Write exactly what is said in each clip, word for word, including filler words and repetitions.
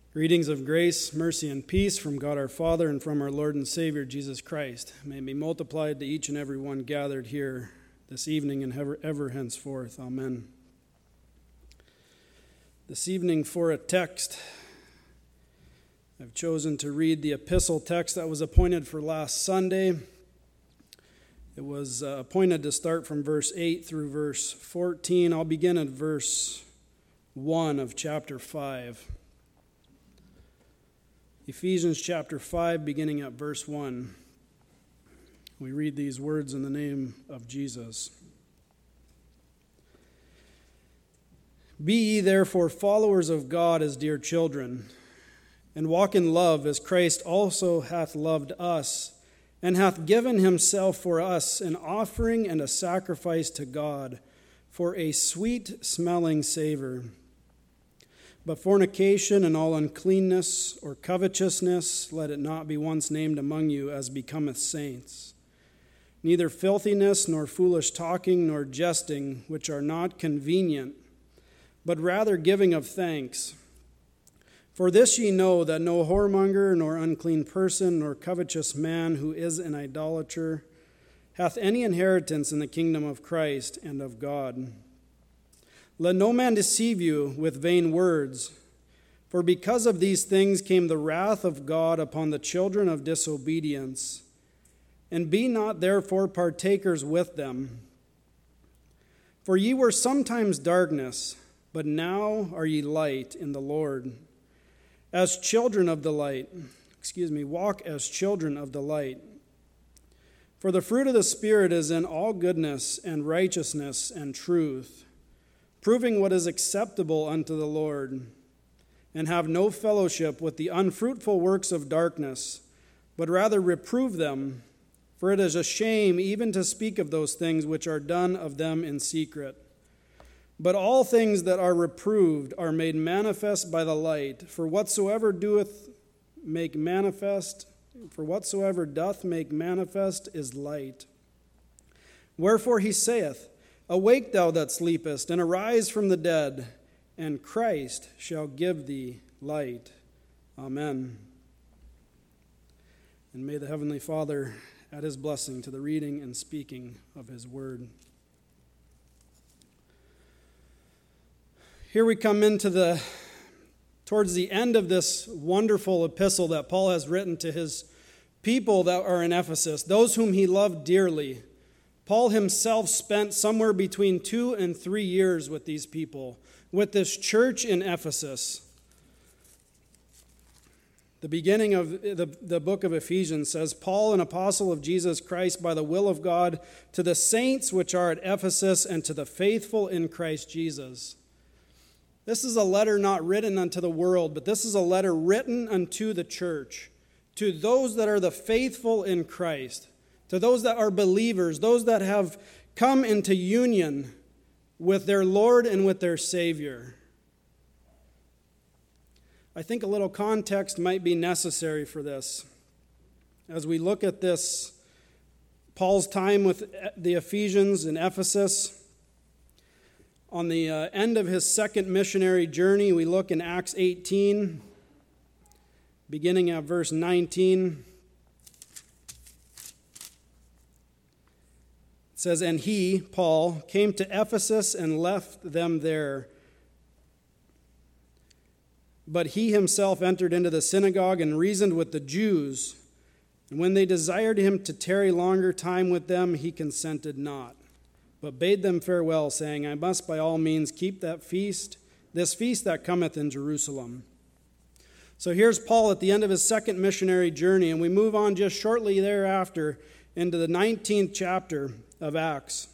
Greetings of grace, mercy, and peace from God our Father and from our Lord and Savior, Jesus Christ. May it be multiplied to each and every one gathered here this evening and ever, ever henceforth. Amen. This evening for a text, I've chosen to read the epistle text that was appointed for last Sunday. It was uh, appointed to start from verse eight through verse fourteen. I'll begin at verse one of chapter five. Ephesians chapter five, beginning at verse one. We read these words in the name of Jesus. Be ye therefore followers of God as dear children, and walk in love as Christ also hath loved us, and hath given himself for us an offering and a sacrifice to God for a sweet-smelling savor. But fornication and all uncleanness or covetousness, let it not be once named among you as becometh saints. Neither filthiness, nor foolish talking, nor jesting, which are not convenient, but rather giving of thanks. For this ye know, that no whoremonger, nor unclean person, nor covetous man who is an idolater, hath any inheritance in the kingdom of Christ and of God. Let no man deceive you with vain words, for because of these things came the wrath of God upon the children of disobedience. And be not therefore partakers with them. For ye were sometimes darkness, but now are ye light in the Lord. As children of the light, excuse me, walk as children of the light. For the fruit of the Spirit is in all goodness and righteousness and truth, proving what is acceptable unto the Lord, and have no fellowship with the unfruitful works of darkness, but rather reprove them, for it is a shame even to speak of those things which are done of them in secret. But all things that are reproved are made manifest by the light, for whatsoever doeth make manifest, for whatsoever doth make manifest is light. Wherefore he saith, Awake, thou that sleepest, and arise from the dead, and Christ shall give thee light. Amen. And may the Heavenly Father add his blessing to the reading and speaking of his word. Here we come into the, towards the end of this wonderful epistle that Paul has written to his people that are in Ephesus, those whom he loved dearly. Paul himself spent somewhere between two and three years with these people, with this church in Ephesus. The beginning of the, the book of Ephesians says, Paul, an apostle of Jesus Christ by the will of God, to the saints which are at Ephesus and to the faithful in Christ Jesus. This is a letter not written unto the world, but this is a letter written unto the church, to those that are the faithful in Christ, to those that are believers, those that have come into union with their Lord and with their Savior. I think a little context might be necessary for this. As we look at this, Paul's time with the Ephesians in Ephesus, on the uh, end of his second missionary journey, we look in Acts eighteen, beginning at verse nineteen. It says, And he, Paul, came to Ephesus and left them there. But he himself entered into the synagogue and reasoned with the Jews. And when they desired him to tarry longer time with them, he consented not, but bade them farewell, saying, I must by all means keep that feast, this feast that cometh in Jerusalem. So here's Paul at the end of his second missionary journey, and we move on just shortly thereafter into the nineteenth chapter of Acts.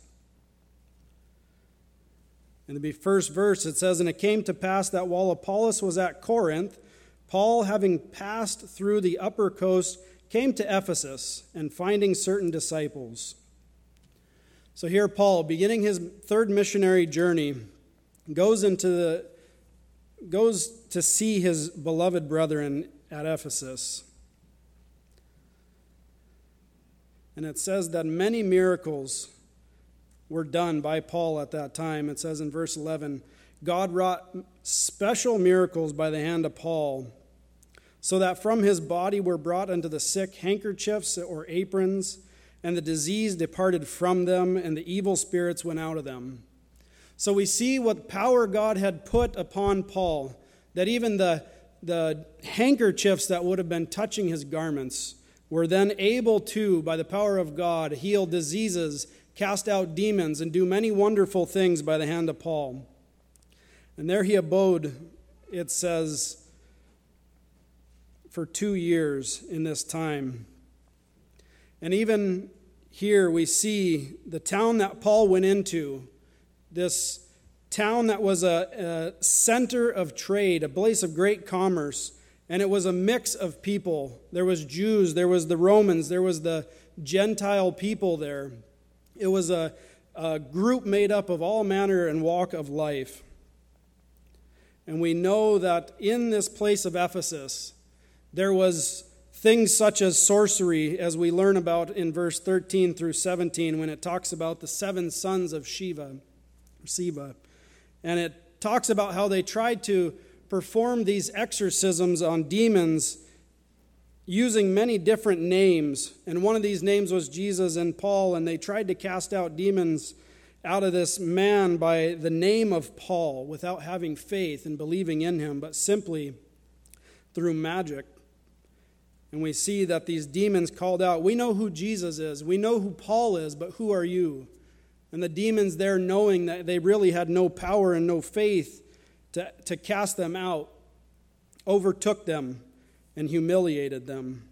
In the first verse it says, And it came to pass that while Apollos was at Corinth, Paul, having passed through the upper coast, came to Ephesus, and finding certain disciples. So here Paul, beginning his third missionary journey, goes into the goes to see his beloved brethren at Ephesus. And it says that many miracles were done by Paul at that time. It says in verse eleven, God wrought special miracles by the hand of Paul, so that from his body were brought unto the sick handkerchiefs or aprons, and the disease departed from them, and the evil spirits went out of them. So we see what power God had put upon Paul, that even the, the handkerchiefs that would have been touching his garments were then able to, by the power of God, heal diseases, cast out demons, and do many wonderful things by the hand of Paul. And there he abode, it says, for two years in this time. And even here we see the town that Paul went into, this town that was a, a center of trade, a place of great commerce, and it was a mix of people. There was Jews, there was the Romans, there was the Gentile people there. It was a, a group made up of all manner and walk of life. And we know that in this place of Ephesus, there was things such as sorcery, as we learn about in verse thirteen through seventeen, when it talks about the seven sons of Shiva, Siva. And it talks about how they tried to perform these exorcisms on demons using many different names. And one of these names was Jesus and Paul, and they tried to cast out demons out of this man by the name of Paul without having faith and believing in him, but simply through magic. And we see that these demons called out, "We know who Jesus is. We know who Paul is, but who are you?" And the demons there, knowing that they really had no power and no faith to, to cast them out, overtook them and humiliated them.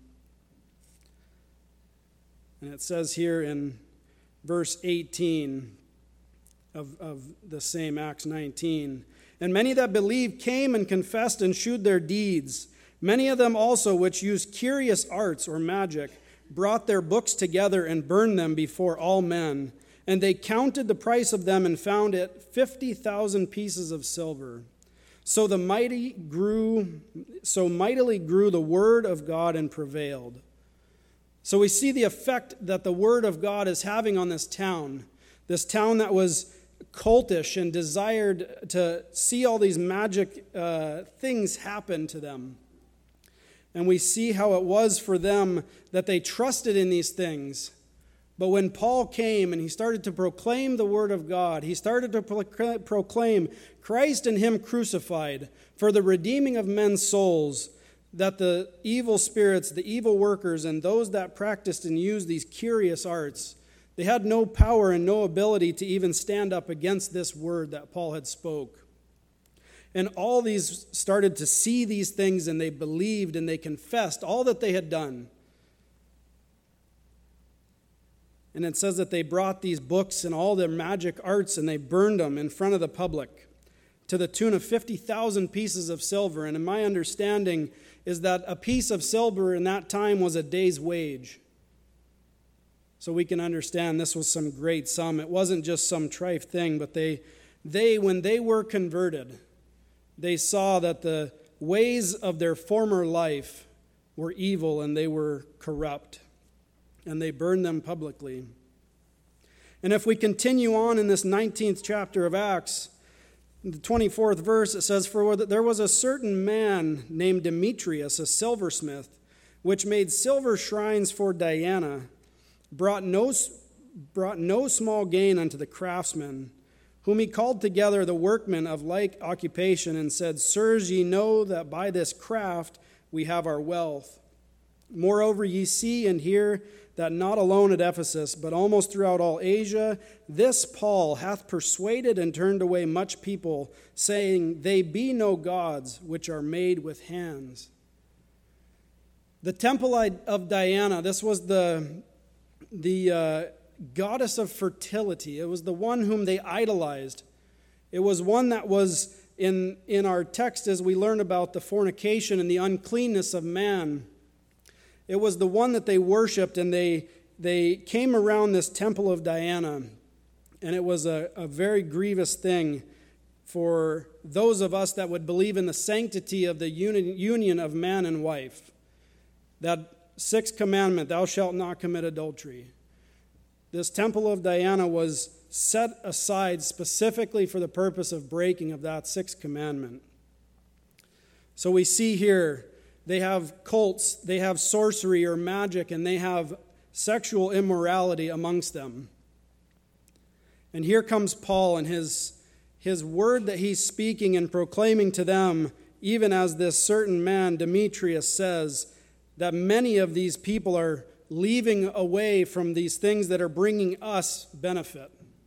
And it says here in verse eighteen of, of the same Acts nineteen, "And many that believed came and confessed and shewed their deeds. Many of them also, which used curious arts or magic, brought their books together and burned them before all men. And they counted the price of them and found it fifty thousand pieces of silver. So the mighty grew, so mightily grew the word of God and prevailed." So we see the effect that the word of God is having on this town. This town that was cultish and desired to see all these magic uh, things happen to them. And we see how it was for them that they trusted in these things. But when Paul came and he started to proclaim the word of God, he started to proclaim Christ and him crucified for the redeeming of men's souls, that the evil spirits, the evil workers, and those that practiced and used these curious arts, they had no power and no ability to even stand up against this word that Paul had spoke. And all these started to see these things, and they believed and they confessed all that they had done. And it says that they brought these books and all their magic arts, and they burned them in front of the public to the tune of fifty thousand pieces of silver. And in my understanding is that a piece of silver in that time was a day's wage. So we can understand this was some great sum. It wasn't just some trite thing, but they, they when they were converted, they saw that the ways of their former life were evil and they were corrupt, and they burned them publicly. And if we continue on in this nineteenth chapter of Acts, in the twenty-fourth verse, it says, "For there was a certain man named Demetrius, a silversmith, which made silver shrines for Diana, brought no, brought no small gain unto the craftsmen, whom he called together the workmen of like occupation, and said, Sirs, ye know that by this craft we have our wealth. Moreover, ye see and hear that not alone at Ephesus, but almost throughout all Asia, this Paul hath persuaded and turned away much people, saying, They be no gods which are made with hands." The temple of Diana, this was the, the uh, goddess of fertility. It was the one whom they idolized. It was one that was in, in our text as we learn about the fornication and the uncleanness of man. It was the one that they worshipped, and they they came around this temple of Diana, and it was a, a very grievous thing for those of us that would believe in the sanctity of the uni- union of man and wife. That sixth commandment, thou shalt not commit adultery. This temple of Diana was set aside specifically for the purpose of breaking of that sixth commandment. So we see here they have cults, they have sorcery or magic, and they have sexual immorality amongst them. And here comes Paul, and his, his word that he's speaking and proclaiming to them, even as this certain man, Demetrius, says, that many of these people are leaving away from these things that are bringing us benefit.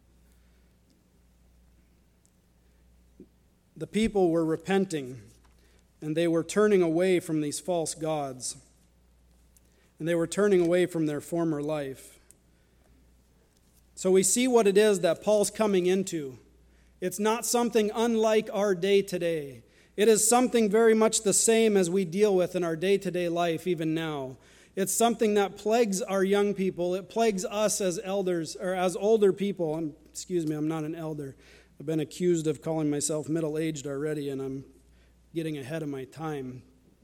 The people were repenting, and they were turning away from these false gods, and they were turning away from their former life. So we see what it is that Paul's coming into. It's not something unlike our day today. It is something very much the same as we deal with in our day-to-day life even now. It's something that plagues our young people. It plagues us as elders, or as older people. I'm, excuse me, I'm not an elder. I've been accused of calling myself middle-aged already, and I'm getting ahead of my time.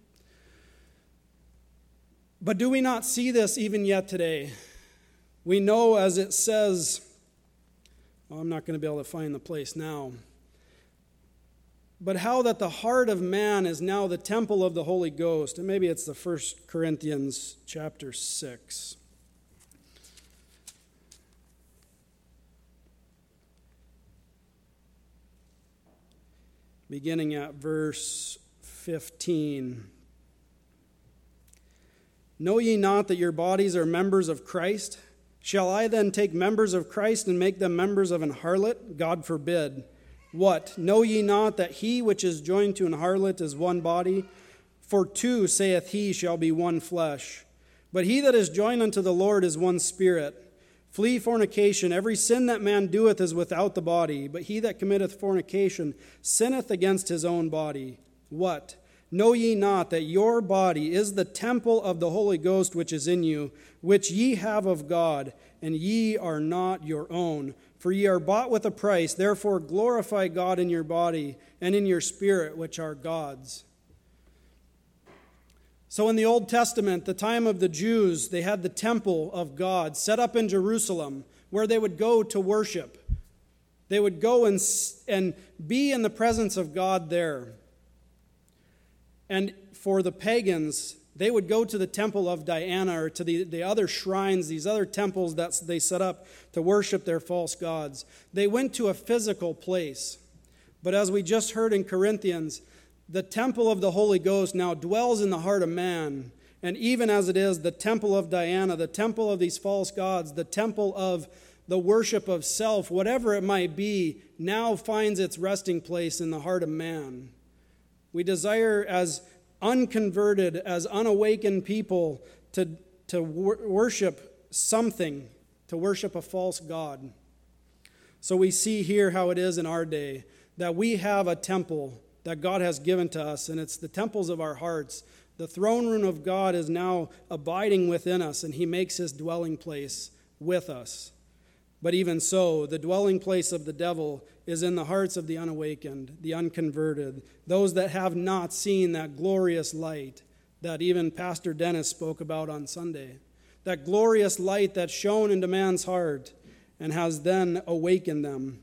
But do we not see this even yet today? We know, as it says, well, I'm not going to be able to find the place now, but how that the heart of man is now the temple of the Holy Ghost. And maybe it's the First Corinthians chapter six. Beginning at verse fifteen. Know ye not that your bodies are members of Christ? Shall I then take members of Christ and make them members of an harlot? God forbid. What? Know ye not that he which is joined to an harlot is one body? For two, saith he, shall be one flesh. But he that is joined unto the Lord is one spirit. Flee fornication. Every sin that man doeth is without the body, but he that committeth fornication sinneth against his own body. What? Know ye not that your body is the temple of the Holy Ghost which is in you, which ye have of God, and ye are not your own? For ye are bought with a price, therefore glorify God in your body and in your spirit, which are God's. So in the Old Testament, the time of the Jews, they had the temple of God set up in Jerusalem, where they would go to worship. They would go and, and be in the presence of God there. And for the pagans, they would go to the temple of Diana, or to the, the other shrines, these other temples that they set up to worship their false gods. They went to a physical place. But as we just heard in Corinthians, the temple of the Holy Ghost now dwells in the heart of man. And even as it is, the temple of Diana, the temple of these false gods, the temple of the worship of self, whatever it might be, now finds its resting place in the heart of man. We desire as unconverted, as unawakened people to, to wor- worship something, to worship a false god. So we see here how it is in our day, that we have a temple that God has given to us, and it's the temples of our hearts. The throne room of God is now abiding within us, and he makes his dwelling place with us. But even so, the dwelling place of the devil is in the hearts of the unawakened, the unconverted, those that have not seen that glorious light that even Pastor Dennis spoke about on Sunday. That glorious light that shone into man's heart and has then awakened them.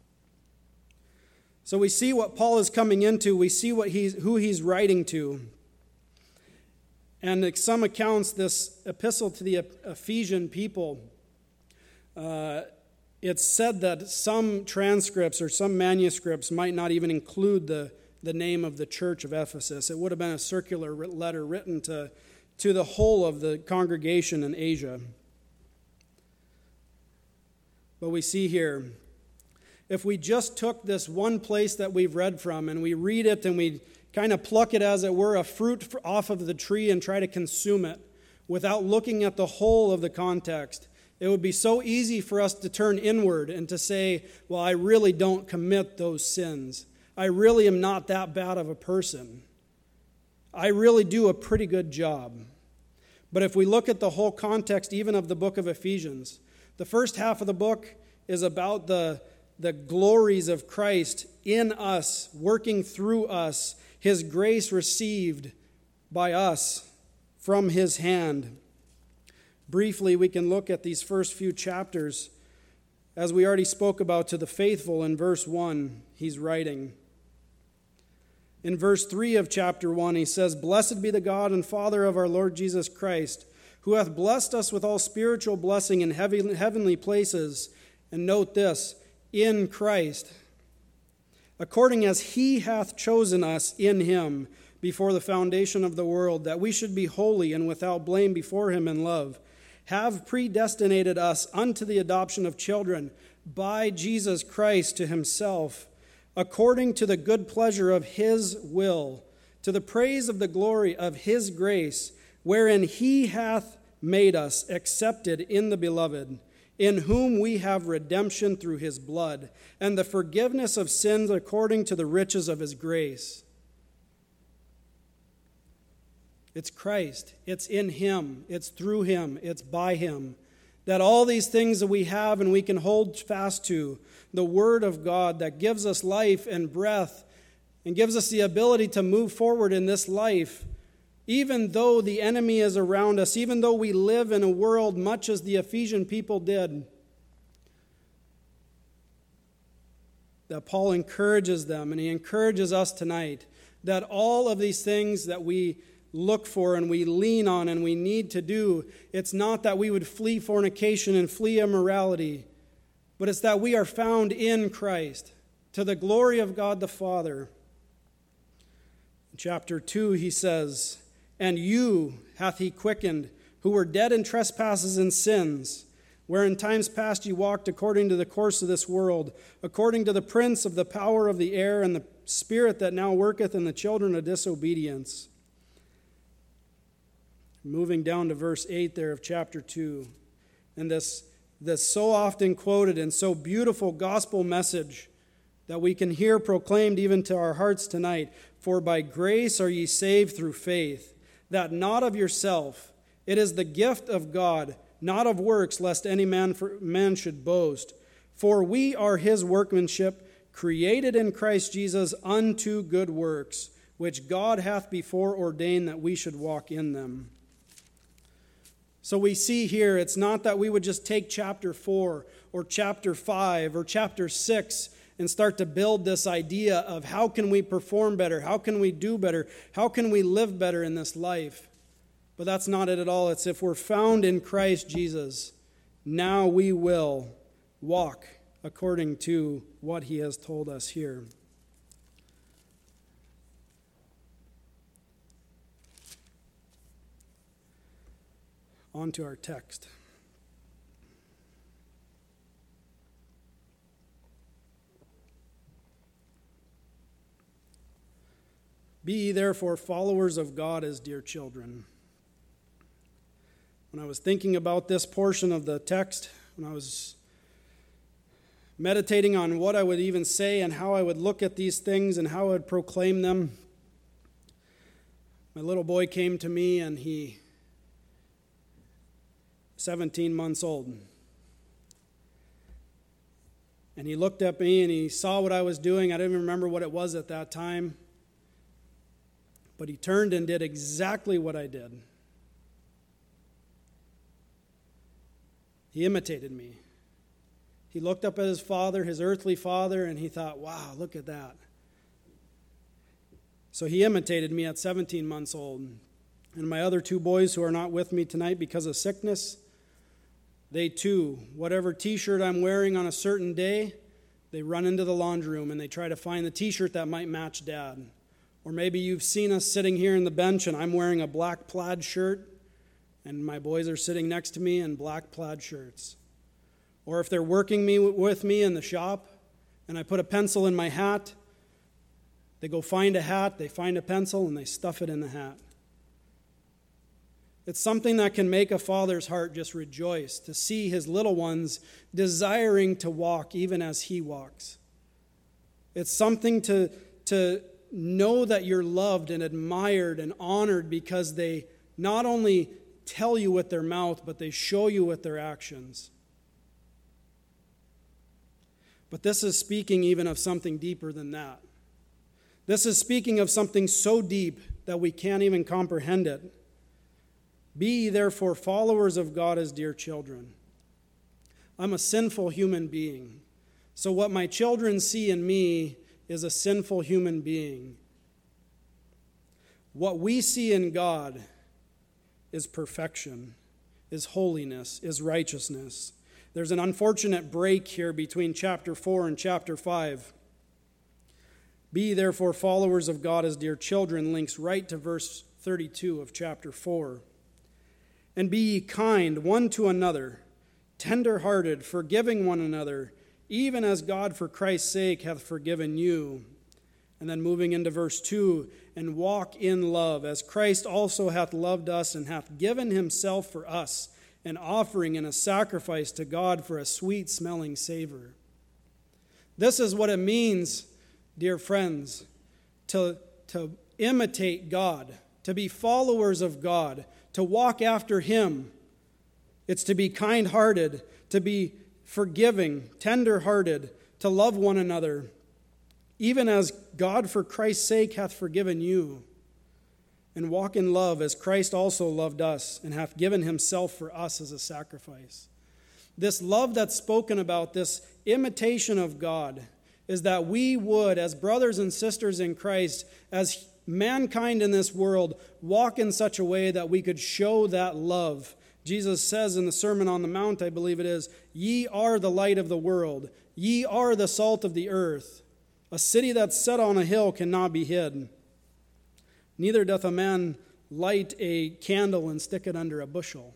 So we see what Paul is coming into. We see what he's, who he's writing to. And in some accounts, this epistle to the Ephesian people, uh, it's said that some transcripts or some manuscripts might not even include the, the name of the church of Ephesus. It would have been a circular letter written to, to the whole of the congregation in Asia. But we see here, if we just took this one place that we've read from and we read it and we kind of pluck it as it were a fruit off of the tree and try to consume it without looking at the whole of the context, it would be so easy for us to turn inward and to say, well, I really don't commit those sins. I really am not that bad of a person. I really do a pretty good job. But if we look at the whole context even of the book of Ephesians, the first half of the book is about the, the glories of Christ in us, working through us, his grace received by us from his hand. Briefly, we can look at these first few chapters. As we already spoke about, to the faithful in verse one, he's writing, In verse three of chapter one, he says, "Blessed be the God and Father of our Lord Jesus Christ, who hath blessed us with all spiritual blessing in heavenly places." And note this, in Christ, according as he hath chosen us in him before the foundation of the world, that we should be holy and without blame before him in love, have predestinated us unto the adoption of children by Jesus Christ to himself, according to the good pleasure of his will, to the praise of the glory of his grace, wherein he hath made us accepted in the beloved, in whom we have redemption through his blood, and the forgiveness of sins according to the riches of his grace. It's Christ. It's in him. It's through him. It's by him. That all these things that we have and we can hold fast to, the Word of God that gives us life and breath and gives us the ability to move forward in this life, even though the enemy is around us, even though we live in a world much as the Ephesian people did, that Paul encourages them, and he encourages us tonight, that all of these things that we look for and we lean on and we need to do, it's not that we would flee fornication and flee immorality, but it's that we are found in Christ, to the glory of God the Father. In chapter two, he says, "And you hath he quickened, who were dead in trespasses and sins, where in times past ye walked according to the course of this world, according to the prince of the power of the air, and the spirit that now worketh in the children of disobedience." Moving down to verse eight there of chapter two, and this, this so often quoted and so beautiful gospel message that we can hear proclaimed even to our hearts tonight. "For by grace are ye saved through faith, that not of yourself. It is the gift of God, not of works, lest any man, for, man should boast. For we are his workmanship, created in Christ Jesus unto good works, which God hath before ordained that we should walk in them." So we see here, it's not that we would just take chapter four or chapter five or chapter six and start to build this idea of how can we perform better, how can we do better, how can we live better in this life. But that's not it at all. It's if we're found in Christ Jesus, now we will walk according to what he has told us here. On to our text. "Be ye therefore followers of God as dear children." When I was thinking about this portion of the text, when I was meditating on what I would even say and how I would look at these things and how I would proclaim them, my little boy came to me, and he seventeen months old. And he looked at me and he saw what I was doing. I didn't even remember what it was at that time. But he turned and did exactly what I did. He imitated me. He looked up at his father, his earthly father, and he thought, wow, look at that. So he imitated me at seventeen months old. And my other two boys who are not with me tonight because of sickness, they too, whatever t-shirt I'm wearing on a certain day, they run into the laundry room and they try to find the t-shirt that might match Dad. Or maybe you've seen us sitting here in the bench and I'm wearing a black plaid shirt and my boys are sitting next to me in black plaid shirts. Or if they're working me with me in the shop and I put a pencil in my hat, they go find a hat, they find a pencil, and they stuff it in the hat. It's something that can make a father's heart just rejoice to see his little ones desiring to walk even as he walks. It's something to, to know that you're loved and admired and honored because they not only tell you with their mouth, but they show you with their actions. But this is speaking even of something deeper than that. This is speaking of something so deep that we can't even comprehend it. Be ye therefore followers of God as dear children. I'm a sinful human being. So what my children see in me is a sinful human being. what we see in God is perfection, is holiness, is righteousness. There's an unfortunate break here between chapter four and chapter five. Be ye therefore followers of God as dear children links right to verse thirty-two of chapter four. And be ye kind one to another, tender-hearted, forgiving one another, even as God for Christ's sake hath forgiven you. And then moving into verse two, and walk in love, as Christ also hath loved us and hath given himself for us, an offering and a sacrifice to God for a sweet-smelling savor. This is what it means, dear friends, to, to imitate God, to be followers of God, to walk after him. It's to be kind-hearted, to be forgiving, tender-hearted, to love one another, even as God for Christ's sake hath forgiven you. And walk in love as Christ also loved us and hath given himself for us as a sacrifice. This love that's spoken about, this imitation of God, is that we would, as brothers and sisters in Christ, as mankind in this world, walk in such a way that we could show that love. Jesus says in the Sermon on the Mount, I believe it is, ye are the light of the world. Ye are the salt of the earth. A city that's set on a hill cannot be hid. Neither doth a man light a candle and stick it under a bushel.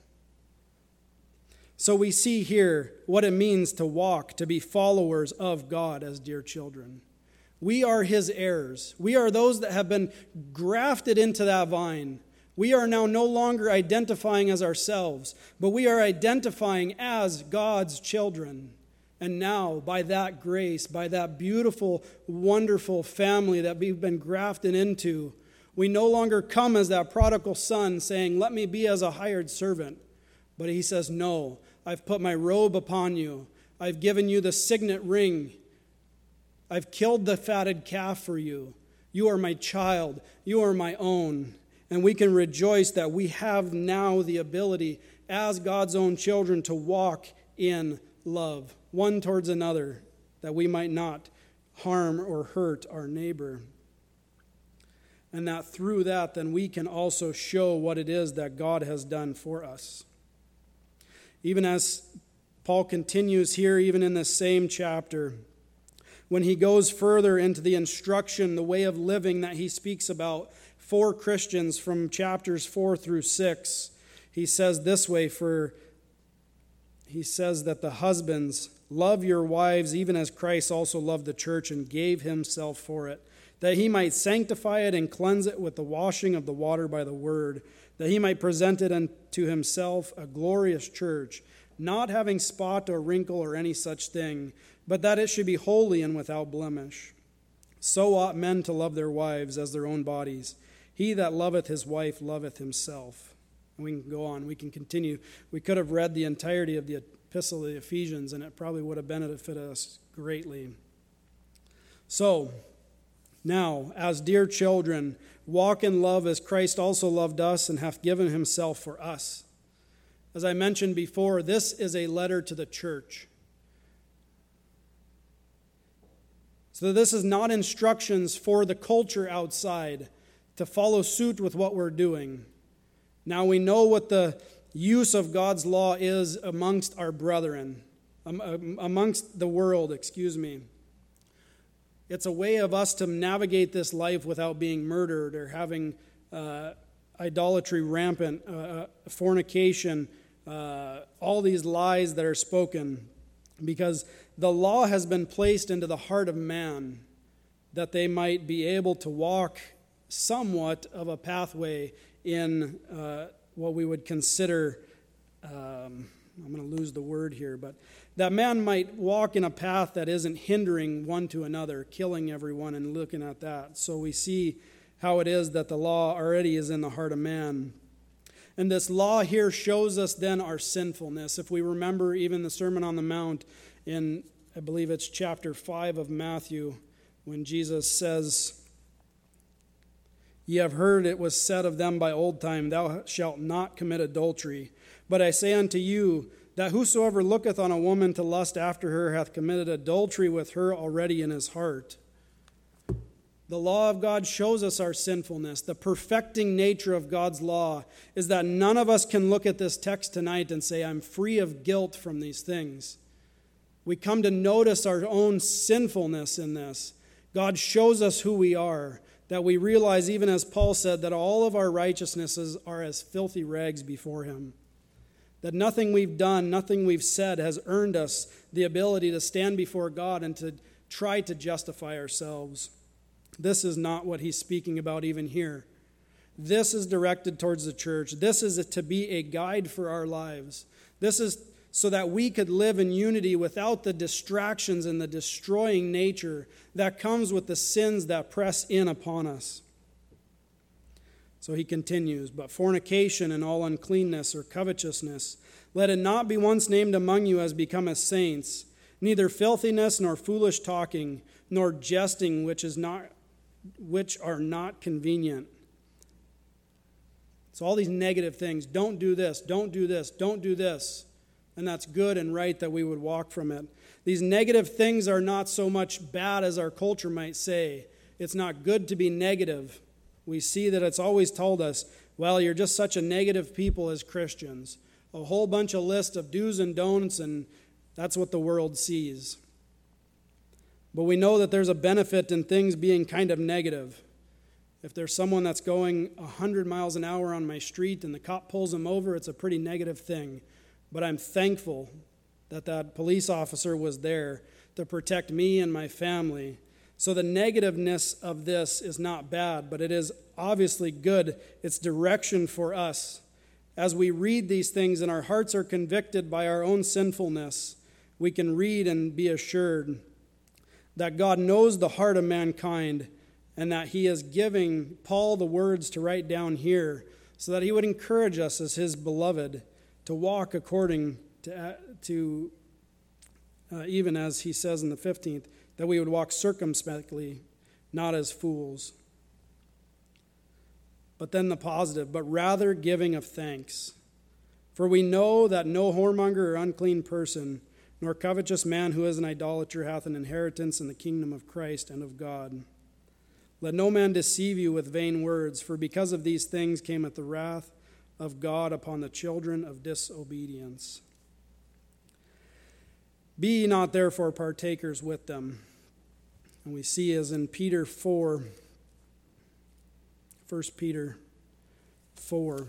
So we see here what it means to walk, to be followers of God as dear children. We are his heirs. We are those that have been grafted into that vine. We are now no longer identifying as ourselves, but we are identifying as God's children. And now, by that grace, by that beautiful, wonderful family that we've been grafted into, we no longer come as that prodigal son saying, let me be as a hired servant. But he says, no, I've put my robe upon you. I've given you the signet ring. I've killed the fatted calf for you. You are my child. You are my own. And we can rejoice that we have now the ability as God's own children to walk in love, one towards another, that we might not harm or hurt our neighbor. And that through that, then we can also show what it is that God has done for us. Even as Paul continues here, even in this same chapter, when he goes further into the instruction, the way of living that he speaks about for Christians from chapters four through six, he says this way, for he says that the husbands love your wives even as Christ also loved the church and gave himself for it, that he might sanctify it and cleanse it with the washing of the water by the word, that he might present it unto himself a glorious church, not having spot or wrinkle or any such thing, but that it should be holy and without blemish. So ought men to love their wives as their own bodies. He that loveth his wife loveth himself. And we can go on. We can continue. We could have read the entirety of the epistle of the Ephesians, and it probably would have benefited us greatly. So, now, as dear children, walk in love as Christ also loved us and hath given himself for us. As I mentioned before, this is a letter to the church. So this is not instructions for the culture outside to follow suit with what we're doing. Now we know what the use of God's law is amongst our brethren, amongst the world, excuse me. It's a way of us to navigate this life without being murdered or having uh, idolatry rampant, uh, fornication, uh, all these lies that are spoken. Because the law has been placed into the heart of man that they might be able to walk somewhat of a pathway in uh, what we would consider, um, I'm going to lose the word here, but that man might walk in a path that isn't hindering one to another, killing everyone and looking at that. So we see how it is that the law already is in the heart of man. And this law here shows us then our sinfulness. If we remember even the Sermon on the Mount in, I believe it's chapter five of Matthew, when Jesus says, ye have heard it was said of them by old time, thou shalt not commit adultery. But I say unto you, that whosoever looketh on a woman to lust after her hath committed adultery with her already in his heart. The law of God shows us our sinfulness. The perfecting nature of God's law is that none of us can look at this text tonight and say, I'm free of guilt from these things. We come to notice our own sinfulness in this. God shows us who we are, that we realize, even as Paul said, that all of our righteousnesses are as filthy rags before him. That nothing we've done, nothing we've said has earned us the ability to stand before God and to try to justify ourselves. This is not what he's speaking about even here. This is directed towards the church. This is to be a guide for our lives. This is so that we could live in unity without the distractions and the destroying nature that comes with the sins that press in upon us. So he continues, but fornication and all uncleanness or covetousness, let it not be once named among you as becometh saints, neither filthiness nor foolish talking, nor jesting, which is not which are not convenient. So all these negative things, don't do this, don't do this, don't do this. And that's good and right that we would walk from it. These negative things are not so much bad as our culture might say. It's not good to be negative. We see that it's always told us, well, you're just such a negative people as Christians. A whole bunch of list of do's and don'ts, and that's what the world sees. But we know that there's a benefit in things being kind of negative. If there's someone that's going one hundred miles an hour on my street and the cop pulls them over, it's a pretty negative thing. But I'm thankful that that police officer was there to protect me and my family. So the negativeness of this is not bad, but it is obviously good. It's direction for us. As we read these things and our hearts are convicted by our own sinfulness, we can read and be assured that God knows the heart of mankind and that he is giving Paul the words to write down here so that he would encourage us as his beloved to walk according to, to uh, even as he says in the fifteenth, that we would walk circumspectly, not as fools. But then the positive, but rather giving of thanks. For we know that no whoremonger or unclean person, nor covetous man who is an idolater hath an inheritance in the kingdom of Christ and of God. Let no man deceive you with vain words, for because of these things cameth the wrath of God upon the children of disobedience. Be ye not therefore partakers with them. And we see as in Peter four, First Peter four,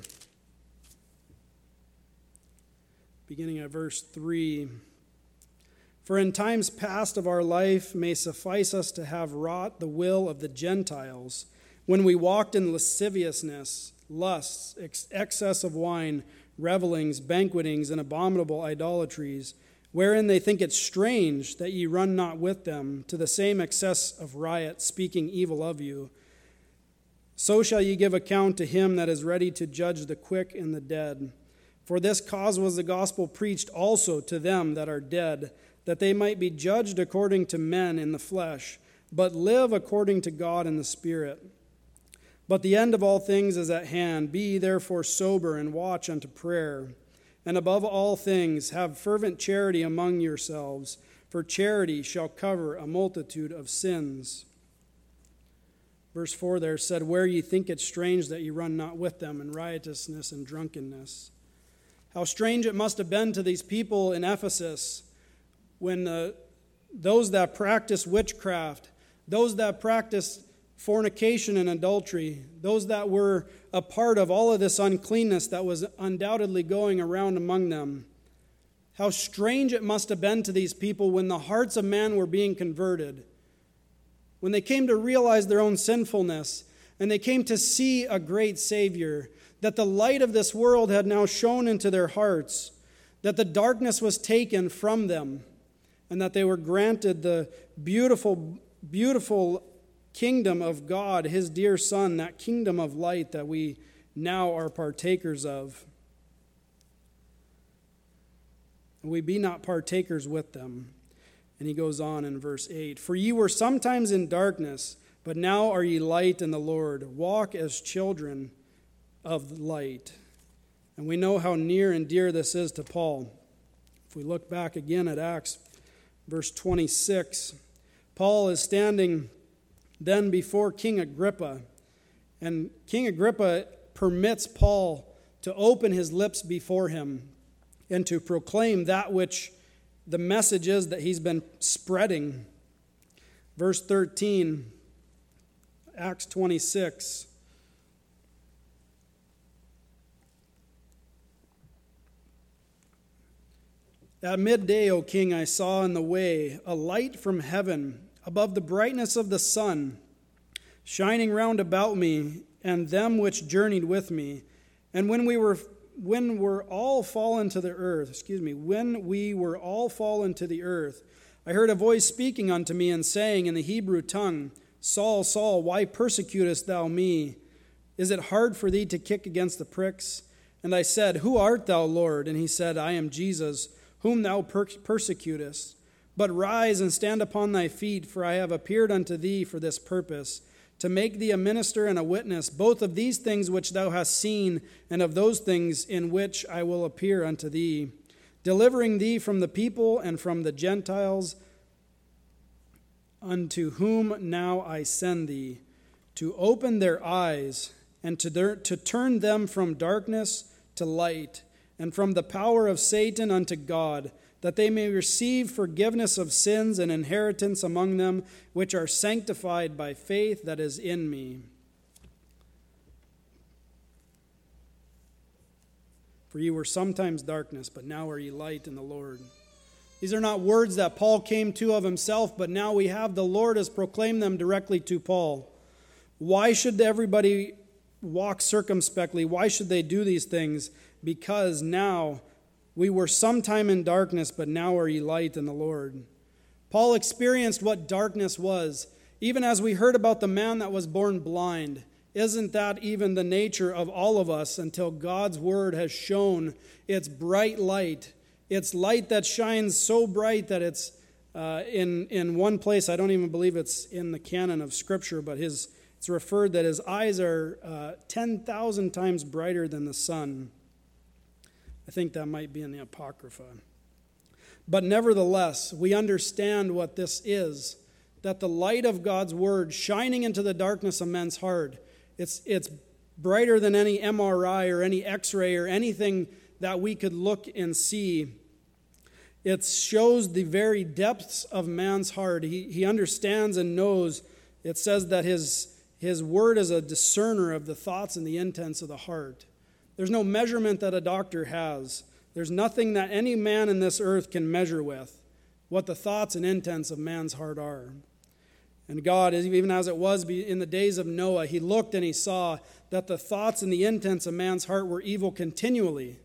beginning at verse three. For in times past of our life may suffice us to have wrought the will of the Gentiles, when we walked in lasciviousness, lusts, ex- excess of wine, revelings, banquetings, and abominable idolatries, wherein they think it strange that ye run not with them to the same excess of riot, speaking evil of you. So shall ye give account to him that is ready to judge the quick and the dead. For this cause was the gospel preached also to them that are dead, that they might be judged according to men in the flesh, but live according to God in the Spirit. But the end of all things is at hand. Be ye therefore sober, and watch unto prayer. And above all things, have fervent charity among yourselves, for charity shall cover a multitude of sins. Verse four there said, where ye think it strange that ye run not with them in riotousness and drunkenness. How strange it must have been to these people in Ephesus when the, those that practiced witchcraft, those that practiced fornication and adultery, those that were a part of all of this uncleanness that was undoubtedly going around among them, how strange it must have been to these people when the hearts of man were being converted, when they came to realize their own sinfulness, and they came to see a great Savior, that the light of this world had now shone into their hearts, that the darkness was taken from them, and that they were granted the beautiful, beautiful kingdom of God, his dear Son, that kingdom of light that we now are partakers of. And we be not partakers with them. And he goes on in verse eight. For ye were sometimes in darkness, but now are ye light in the Lord. Walk as children of light. And we know how near and dear this is to Paul. If we look back again at Acts, verse twenty-six, Paul is standing then before King Agrippa. And King Agrippa permits Paul to open his lips before him and to proclaim that which the message is that he's been spreading. Verse thirteen, Acts twenty-six. At midday, O king, I saw in the way a light from heaven, above the brightness of the sun, shining round about me and them which journeyed with me. And when we were when were all fallen to the earth, excuse me, when we were all fallen to the earth, I heard a voice speaking unto me and saying in the Hebrew tongue, Saul, Saul, why persecutest thou me? Is it hard for thee to kick against the pricks? And I said, Who art thou, Lord? And he said, I am Jesus, whom thou per- persecutest. But rise and stand upon thy feet, for I have appeared unto thee for this purpose, to make thee a minister and a witness, both of these things which thou hast seen, and of those things in which I will appear unto thee, delivering thee from the people and from the Gentiles, unto whom now I send thee, to open their eyes, and to, their, to turn them from darkness to light, and from the power of Satan unto God, that they may receive forgiveness of sins and inheritance among them which are sanctified by faith that is in me. For ye were sometimes darkness, but now are ye light in the Lord. These are not words that Paul came to of himself, but now we have the Lord has proclaimed them directly to Paul. Why should everybody walk circumspectly? Why should they do these things? Because now we were sometime in darkness, but now are ye light in the Lord. Paul experienced what darkness was. Even as we heard about the man that was born blind, isn't that even the nature of all of us until God's word has shown its bright light? It's light that shines so bright that it's uh, in, in one place, I don't even believe it's in the canon of Scripture, but his it's referred that his eyes are uh, ten thousand times brighter than the sun. I think that might be in the Apocrypha. But nevertheless, we understand what this is, that the light of God's word shining into the darkness of men's heart, it's, it's brighter than any M R I or any X-ray or anything that we could look and see. It shows the very depths of man's heart. He, he understands and knows. It says that his, his word is a discerner of the thoughts and the intents of the heart. There's no measurement that a doctor has. There's nothing that any man in this earth can measure with what the thoughts and intents of man's heart are. And God, even as it was in the days of Noah, he looked and he saw that the thoughts and the intents of man's heart were evil continually.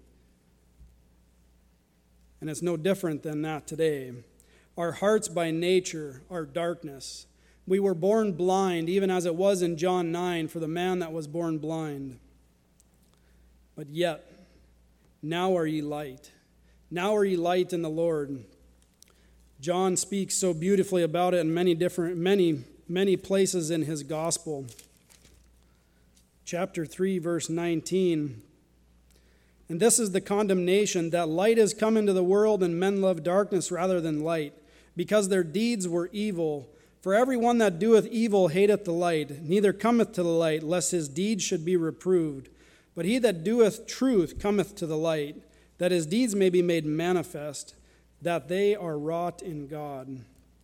And it's no different than that today. Our hearts by nature are darkness. We were born blind, even as it was in John nine for the man that was born blind. But yet, now are ye light. Now are ye light in the Lord. John speaks so beautifully about it in many different, many, many places in his gospel. Chapter three, verse nineteen. And this is the condemnation, that light is come into the world, and men love darkness rather than light, because their deeds were evil. For every one that doeth evil hateth the light, neither cometh to the light, lest his deeds should be reproved. But he that doeth truth cometh to the light, that his deeds may be made manifest, that they are wrought in God.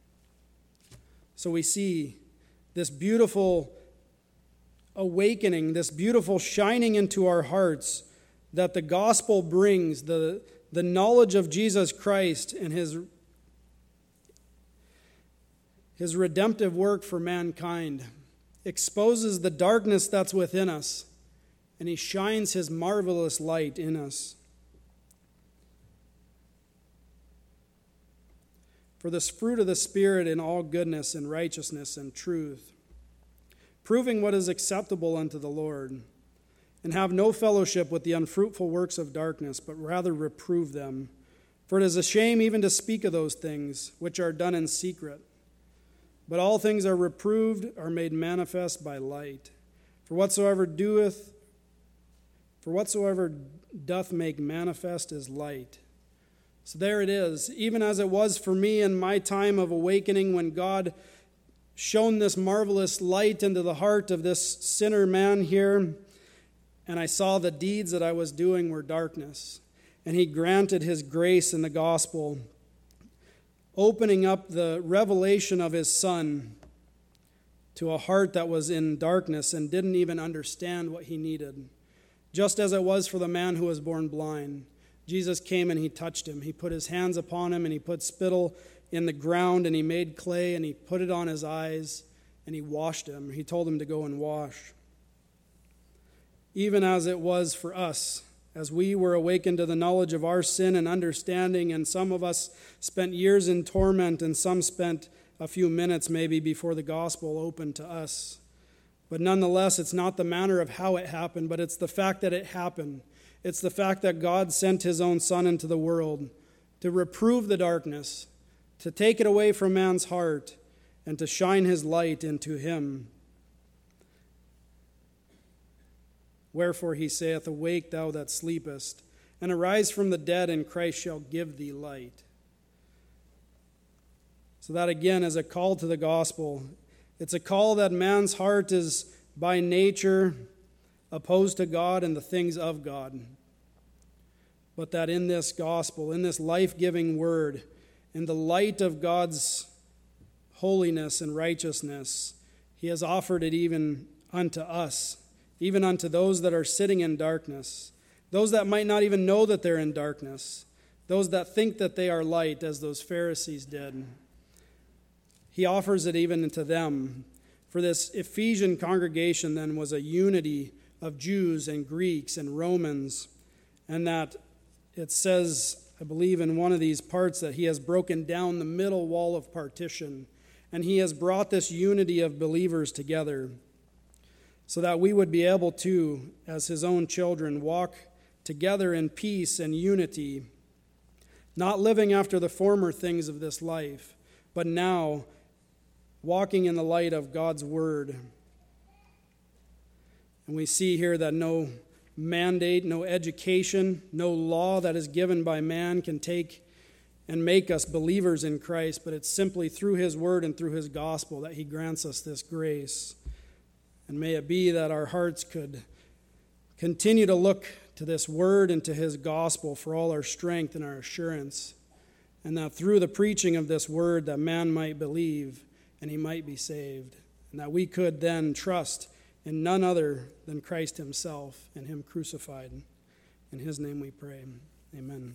So we see this beautiful awakening, this beautiful shining into our hearts that the gospel brings, the, the knowledge of Jesus Christ and his, his redemptive work for mankind exposes the darkness that's within us. And he shines his marvelous light in us. For this fruit of the Spirit in all goodness and righteousness and truth, proving what is acceptable unto the Lord, and have no fellowship with the unfruitful works of darkness, but rather reprove them. For it is a shame even to speak of those things which are done in secret. But all things are reproved, are made manifest by light. For whatsoever doeth For whatsoever doth make manifest is light. So there it is. Even as it was for me in my time of awakening when God shone this marvelous light into the heart of this sinner man here, and I saw the deeds that I was doing were darkness. And he granted his grace in the gospel, opening up the revelation of his Son to a heart that was in darkness and didn't even understand what he needed. Just as it was for the man who was born blind. Jesus came and he touched him. He put his hands upon him and he put spittle in the ground and he made clay and he put it on his eyes and he washed him. He told him to go and wash. Even as it was for us, as we were awakened to the knowledge of our sin and understanding, and some of us spent years in torment and some spent a few minutes maybe before the gospel opened to us. But nonetheless, it's not the manner of how it happened, but it's the fact that it happened. It's the fact that God sent his own Son into the world to reprove the darkness, to take it away from man's heart, and to shine his light into him. Wherefore he saith, Awake, thou that sleepest, and arise from the dead, and Christ shall give thee light. So that again is a call to the gospel. It's a call that man's heart is by nature opposed to God and the things of God. But that in this gospel, in this life-giving word, in the light of God's holiness and righteousness, he has offered it even unto us, even unto those that are sitting in darkness, those that might not even know that they're in darkness, those that think that they are light, as those Pharisees did. He offers it even to them. For this Ephesian congregation then was a unity of Jews and Greeks and Romans, and that it says, I believe in one of these parts, that he has broken down the middle wall of partition, and he has brought this unity of believers together so that we would be able to, as his own children, walk together in peace and unity, not living after the former things of this life, but now walking in the light of God's word. And we see here that no mandate, no education, no law that is given by man can take and make us believers in Christ, but it's simply through his word and through his gospel that he grants us this grace. And may it be that our hearts could continue to look to this word and to his gospel for all our strength and our assurance, and that through the preaching of this word that man might believe and he might be saved, and that we could then trust in none other than Christ himself and him crucified. In his name we pray. Amen.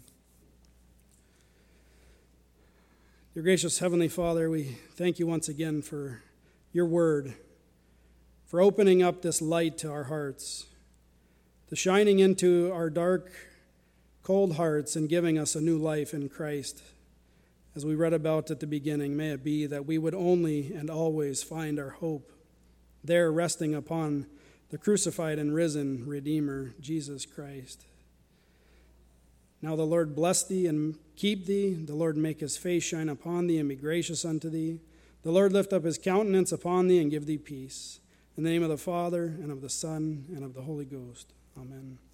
Dear gracious Heavenly Father, we thank you once again for your word, for opening up this light to our hearts, to shining into our dark, cold hearts and giving us a new life in Christ. As we read about at the beginning, may it be that we would only and always find our hope there, resting upon the crucified and risen Redeemer, Jesus Christ. Now the Lord bless thee and keep thee. The Lord make his face shine upon thee and be gracious unto thee. The Lord lift up his countenance upon thee and give thee peace. In the name of the Father, and of the Son, and of the Holy Ghost. Amen.